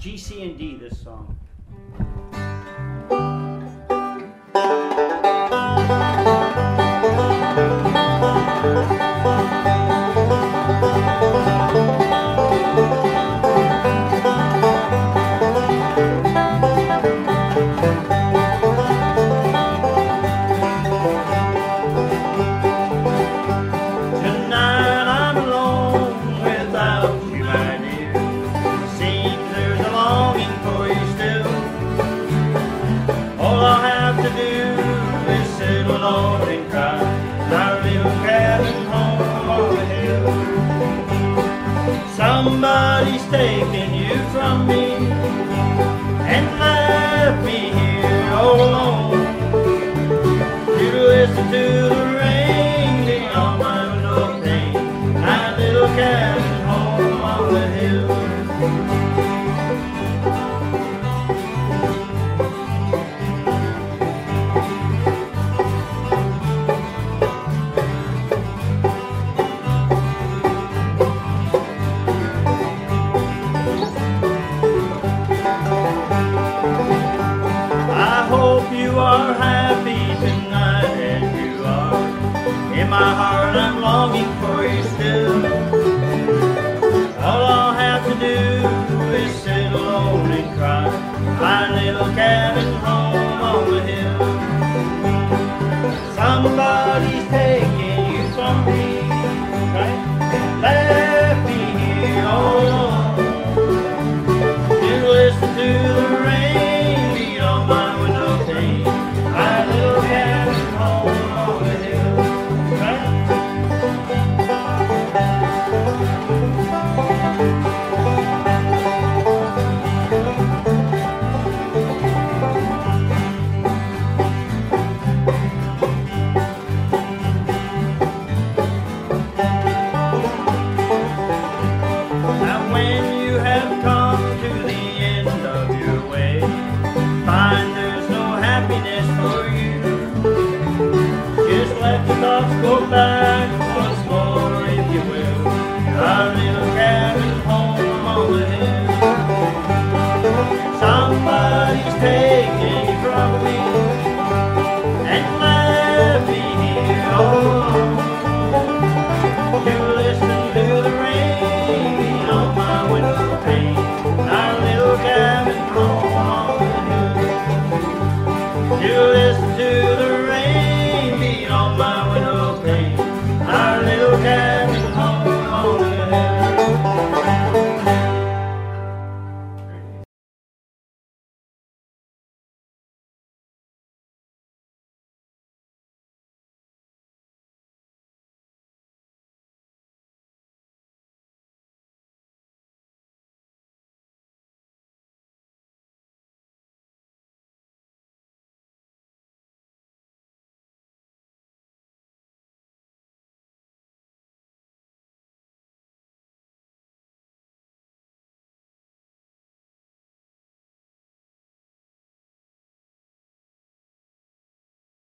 GC&D, this song. Somebody's taken you from me and left me here all alone to listen to the rain sing on my little pane, my little cabin home on the hill. You are happy tonight, and you are. In my heart I'm longing for you still. All I'll have to do is sit alone and cry, my little cat.